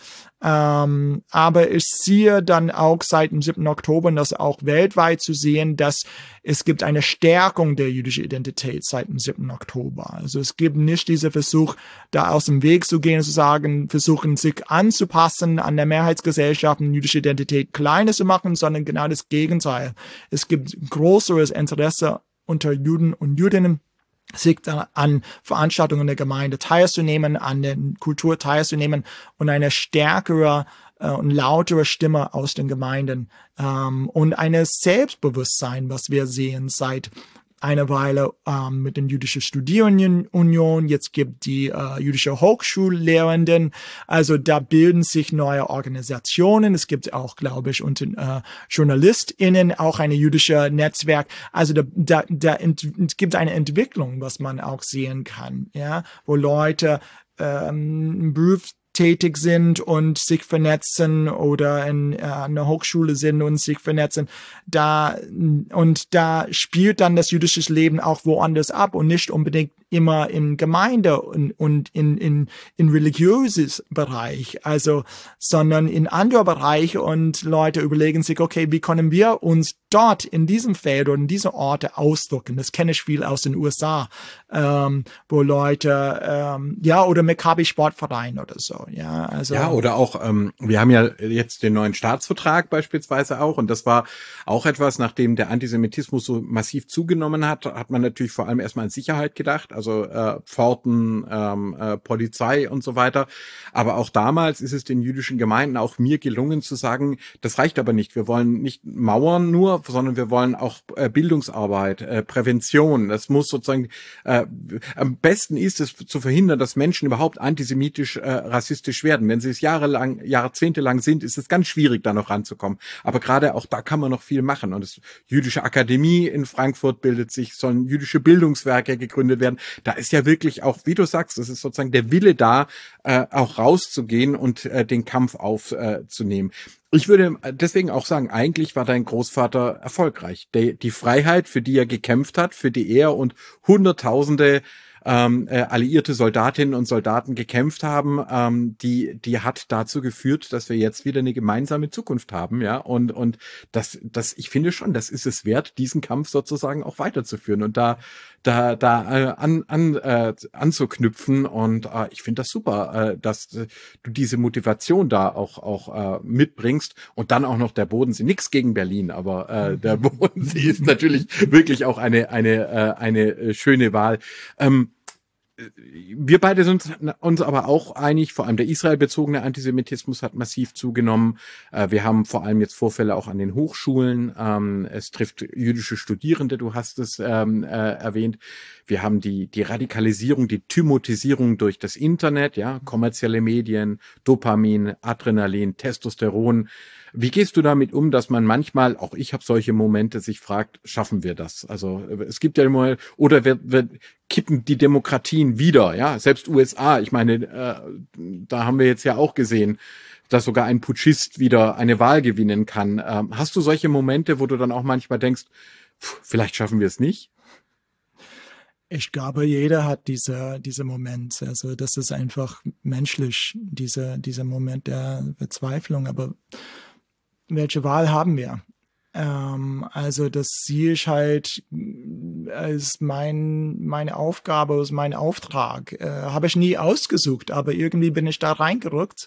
Aber ich sehe dann auch seit dem 7. Oktober, und das auch weltweit zu sehen, dass es gibt eine Stärkung der jüdischen Identität seit dem 7. Oktober. Also es gibt nicht diesen Versuch, da aus dem Weg zu gehen, zu sagen, versuchen sich anzupassen an der Mehrheitsgesellschaft, eine jüdische Identität kleiner zu machen, sondern genau das Gegenteil. Es gibt größeres Interesse unter Juden und Jüdinnen, sich an Veranstaltungen der Gemeinde teilzunehmen, an der Kultur teilzunehmen und eine stärkere und lautere Stimme aus den Gemeinden und ein Selbstbewusstsein, was wir sehen seit einer Weile mit den jüdischen Studierendenunion. Jetzt gibt die jüdische Hochschullehrenden. Also da bilden sich neue Organisationen. Es gibt auch, glaube ich, unter JournalistInnen auch eine jüdische Netzwerk. Also es gibt eine Entwicklung, was man auch sehen kann, ja, wo Leute im Beruf tätig sind und sich vernetzen oder in einer Hochschule sind und sich vernetzen, da spielt dann das jüdische Leben auch woanders ab und nicht unbedingt immer in Gemeinde und in religiöses Bereich, also, sondern in andere Bereiche, und Leute überlegen sich, okay, wie können wir uns dort in diesem Feld oder in diese Orte ausdrücken? Das kenne ich viel aus den USA, wo Leute, oder Maccabi Sportverein oder so, ja, also. Ja, oder auch, wir haben ja jetzt den neuen Staatsvertrag beispielsweise auch, und das war auch etwas, nachdem der Antisemitismus so massiv zugenommen hat man natürlich vor allem erstmal an Sicherheit gedacht, also Pforten, Polizei und so weiter. Aber auch damals ist es den jüdischen Gemeinden, auch mir gelungen zu sagen, das reicht aber nicht. Wir wollen nicht Mauern nur, sondern wir wollen auch Bildungsarbeit, Prävention. Das muss sozusagen, am besten ist es zu verhindern, dass Menschen überhaupt antisemitisch, rassistisch werden. Wenn sie es jahrzehntelang sind, ist es ganz schwierig, da noch ranzukommen. Aber gerade auch da kann man noch viel machen. Und das Jüdische Akademie in Frankfurt sollen jüdische Bildungswerke gegründet werden. Da ist ja wirklich auch, wie du sagst, es ist sozusagen der Wille da, auch rauszugehen und den Kampf aufzunehmen. Ich würde deswegen auch sagen, eigentlich war dein Großvater erfolgreich. Die Freiheit, für die er gekämpft hat, für die er und Hunderttausende alliierte Soldatinnen und Soldaten gekämpft haben, die hat dazu geführt, dass wir jetzt wieder eine gemeinsame Zukunft haben, ja, und das ich finde schon, das ist es wert, diesen Kampf sozusagen auch weiterzuführen und da anzuknüpfen, und ich finde das super, dass du diese Motivation da auch mitbringst, und dann auch noch der Bodensee. Nix gegen Berlin, aber der Bodensee ist natürlich wirklich auch eine schöne Wahl. Wir beide sind uns aber auch einig, vor allem der israelbezogene Antisemitismus hat massiv zugenommen. Wir haben vor allem jetzt Vorfälle auch an den Hochschulen. Es trifft jüdische Studierende, du hast es erwähnt. Wir haben die Radikalisierung, die Thymotisierung durch das Internet, ja, kommerzielle Medien, Dopamin, Adrenalin, Testosteron. Wie gehst du damit um, dass man manchmal, auch ich habe solche Momente, sich fragt, schaffen wir das? Also es gibt ja immer, oder wir kippen die Demokratien wieder, ja, selbst USA, ich meine, da haben wir jetzt ja auch gesehen, dass sogar ein Putschist wieder eine Wahl gewinnen kann. Hast du solche Momente, wo du dann auch manchmal denkst, vielleicht schaffen wir es nicht? Ich glaube, jeder hat diese Moment. Also das ist einfach menschlich, dieser Moment der Verzweiflung. Aber welche Wahl haben wir? Also das sehe ich halt als meine Aufgabe, als mein Auftrag. Habe ich nie ausgesucht, aber irgendwie bin ich da reingerückt.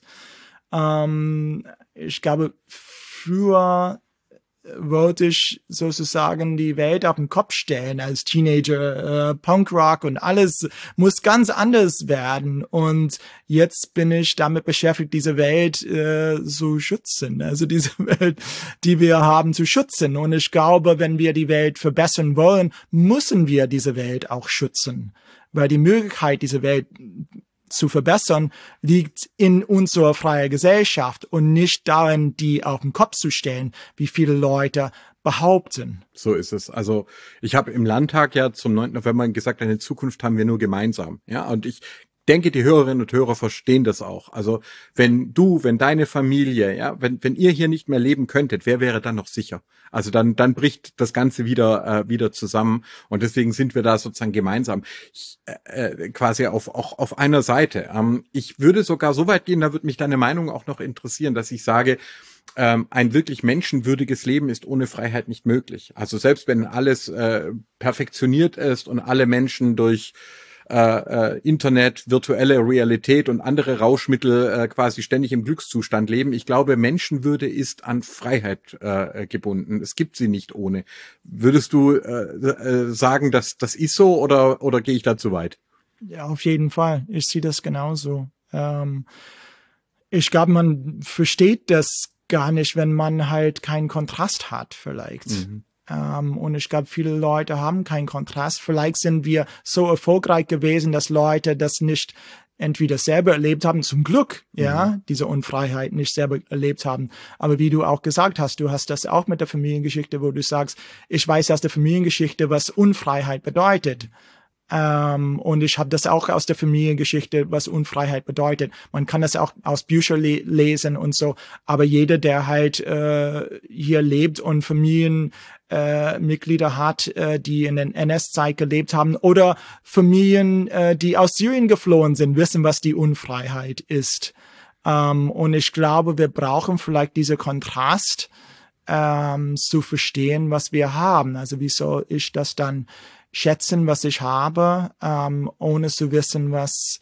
Ich glaube, früher wollte ich sozusagen die Welt auf den Kopf stellen als Teenager, Punkrock und alles muss ganz anders werden, und jetzt bin ich damit beschäftigt, diese Welt zu schützen, also diese Welt, die wir haben, zu schützen, und ich glaube, wenn wir die Welt verbessern wollen, müssen wir diese Welt auch schützen, weil die Möglichkeit, diese Welt zu verbessern, liegt in unserer freien Gesellschaft und nicht darin, die auf den Kopf zu stellen, wie viele Leute behaupten. So ist es. Also ich habe im Landtag ja zum 9. November gesagt, eine Zukunft haben wir nur gemeinsam. Ja, und ich denke, die Hörerinnen und Hörer verstehen das auch. Also wenn deine Familie, ja, wenn ihr hier nicht mehr leben könntet, wer wäre dann noch sicher? Also dann bricht das Ganze wieder zusammen, und deswegen sind wir da sozusagen gemeinsam quasi auf einer Seite. Ich würde sogar so weit gehen, da würde mich deine Meinung auch noch interessieren, dass ich sage, ein wirklich menschenwürdiges Leben ist ohne Freiheit nicht möglich. Also selbst wenn alles perfektioniert ist und alle Menschen durch Internet, virtuelle Realität und andere Rauschmittel quasi ständig im Glückszustand leben. Ich glaube, Menschenwürde ist an Freiheit gebunden. Es gibt sie nicht ohne. Würdest du sagen, dass das ist so, oder gehe ich da zu weit? Ja, auf jeden Fall. Ich sehe das genauso. Ich glaube, man versteht das gar nicht, wenn man halt keinen Kontrast hat, vielleicht. Mhm. Und ich glaube, viele Leute haben keinen Kontrast. Vielleicht sind wir so erfolgreich gewesen, dass Leute das nicht entweder selber erlebt haben, zum Glück, ja, diese Unfreiheit nicht selber erlebt haben. Aber wie du auch gesagt hast, du hast das auch mit der Familiengeschichte, wo du sagst, ich weiß aus der Familiengeschichte, was Unfreiheit bedeutet. Und ich habe das auch aus der Familiengeschichte, was Unfreiheit bedeutet. Man kann das auch aus Büchern lesen und so. Aber jeder, der halt hier lebt und Familienmitglieder hat, die in der NS-Zeit gelebt haben, oder Familien, die aus Syrien geflohen sind, wissen, was die Unfreiheit ist. Und ich glaube, wir brauchen vielleicht diesen Kontrast, zu verstehen, was wir haben. Also wie soll ich das dann schätzen, was ich habe, ohne zu wissen, was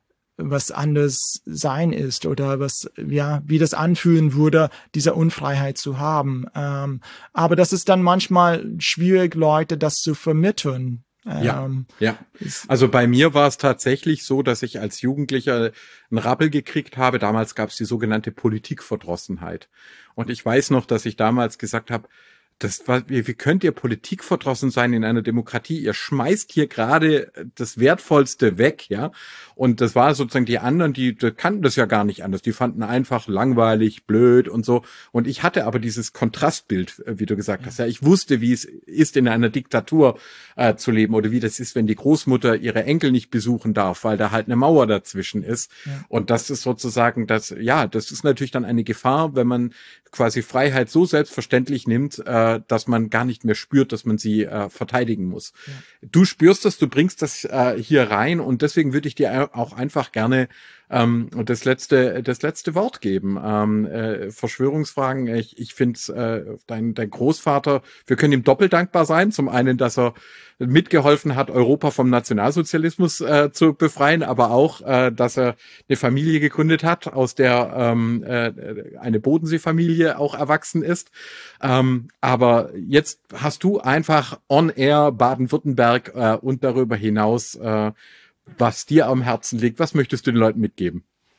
anders sein ist oder wie das anfühlen würde, diese Unfreiheit zu haben. Aber das ist dann manchmal schwierig, Leute das zu vermitteln. Ja. Also bei mir war es tatsächlich so, dass ich als Jugendlicher einen Rappel gekriegt habe. Damals gab es die sogenannte Politikverdrossenheit. Und ich weiß noch, dass ich damals gesagt habe, wie könnt ihr politikverdrossen sein in einer Demokratie? Ihr schmeißt hier gerade das Wertvollste weg, ja? Und das war sozusagen die anderen, die kannten das ja gar nicht anders. Die fanden einfach langweilig, blöd und so. Und ich hatte aber dieses Kontrastbild, wie du gesagt hast. Ja, ich wusste, wie es ist, in einer Diktatur zu leben, oder wie das ist, wenn die Großmutter ihre Enkel nicht besuchen darf, weil da halt eine Mauer dazwischen ist. Ja. Und das ist sozusagen das ist natürlich dann eine Gefahr, wenn man quasi Freiheit so selbstverständlich nimmt, dass man gar nicht mehr spürt, dass man sie verteidigen muss. Ja. Du spürst das, du bringst das hier rein, und deswegen würde ich dir auch einfach gerne das letzte Wort geben. Verschwörungsfragen, ich finde dein Großvater, wir können ihm doppelt dankbar sein. Zum einen, dass er mitgeholfen hat, Europa vom Nationalsozialismus zu befreien, aber auch, dass er eine Familie gegründet hat, aus der eine Bodenseefamilie auch erwachsen ist. Aber jetzt hast du einfach on air Baden-Württemberg und darüber hinaus was dir am Herzen liegt. Was möchtest du den Leuten mitgeben?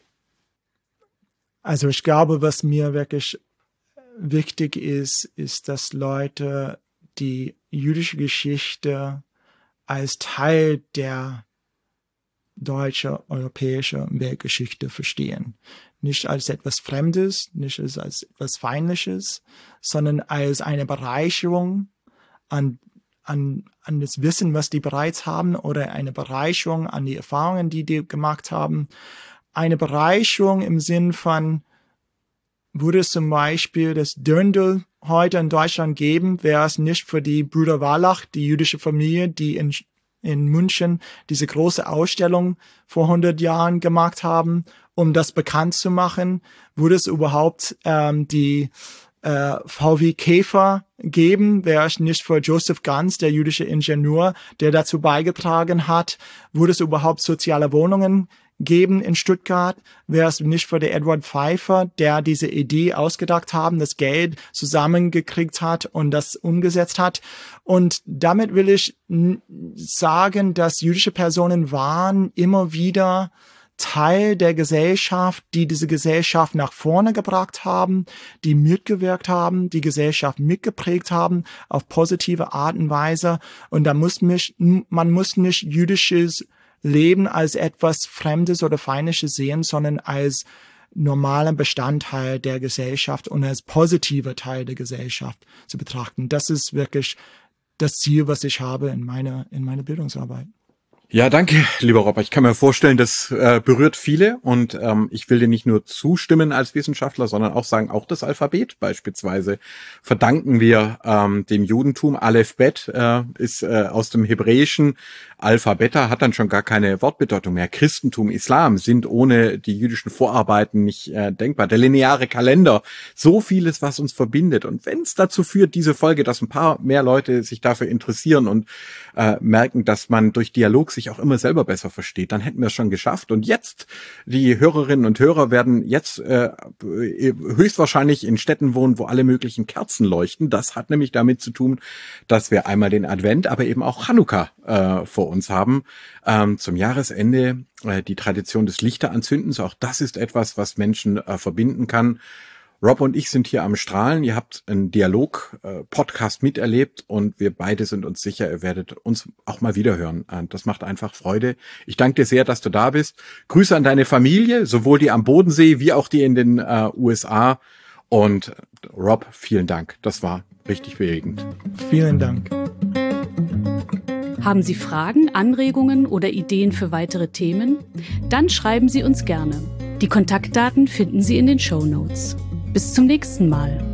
Also ich glaube, was mir wirklich wichtig ist, dass Leute die jüdische Geschichte als Teil der deutschen, europäischen Weltgeschichte verstehen. Nicht als etwas Fremdes, nicht als etwas Feindliches, sondern als eine Bereicherung an das Wissen, was die bereits haben, oder eine Bereicherung an die Erfahrungen, die gemacht haben. Eine Bereicherung im Sinn von, würde es zum Beispiel das Dirndl heute in Deutschland geben, wäre es nicht für die Brüder Wallach, die jüdische Familie, die in München diese große Ausstellung vor 100 Jahren gemacht haben, um das bekannt zu machen, würde es überhaupt die VW Käfer geben, wäre es nicht für Joseph Ganz, der jüdische Ingenieur, der dazu beigetragen hat, würde es überhaupt soziale Wohnungen geben in Stuttgart, wäre es nicht für den Edward Pfeiffer, der diese Idee ausgedacht haben, das Geld zusammengekriegt hat und das umgesetzt hat. Und damit will ich sagen, dass jüdische Personen waren immer wieder Teil der Gesellschaft, die diese Gesellschaft nach vorne gebracht haben, die mitgewirkt haben, die Gesellschaft mitgeprägt haben auf positive Art und Weise. Und man muss nicht jüdisches Leben als etwas Fremdes oder Feindliches sehen, sondern als normalen Bestandteil der Gesellschaft und als positiver Teil der Gesellschaft zu betrachten. Das ist wirklich das Ziel, was ich habe in meiner Bildungsarbeit. Ja, danke, lieber Rob. Ich kann mir vorstellen, das berührt viele und ich will dir nicht nur zustimmen als Wissenschaftler, sondern auch sagen, auch das Alphabet beispielsweise verdanken wir dem Judentum. Aleph Bet ist aus dem Hebräischen. Alpha Beta hat dann schon gar keine Wortbedeutung mehr. Christentum, Islam sind ohne die jüdischen Vorarbeiten nicht denkbar. Der lineare Kalender, so vieles, was uns verbindet. Und wenn es dazu führt, diese Folge, dass ein paar mehr Leute sich dafür interessieren und merken, dass man durch Dialog sich auch immer selber besser versteht, dann hätten wir es schon geschafft. Und jetzt, die Hörerinnen und Hörer werden jetzt höchstwahrscheinlich in Städten wohnen, wo alle möglichen Kerzen leuchten. Das hat nämlich damit zu tun, dass wir einmal den Advent, aber eben auch Chanukka vor uns haben. Zum Jahresende die Tradition des Lichteranzündens. Auch das ist etwas, was Menschen verbinden kann. Rob und ich sind hier am Strahlen. Ihr habt einen Dialog-Podcast miterlebt und wir beide sind uns sicher, ihr werdet uns auch mal wieder hören. Das macht einfach Freude. Ich danke dir sehr, dass du da bist. Grüße an deine Familie, sowohl die am Bodensee wie auch die in den USA. Und Rob, vielen Dank. Das war richtig bewegend. Vielen Dank. Haben Sie Fragen, Anregungen oder Ideen für weitere Themen? Dann schreiben Sie uns gerne. Die Kontaktdaten finden Sie in den Shownotes. Bis zum nächsten Mal.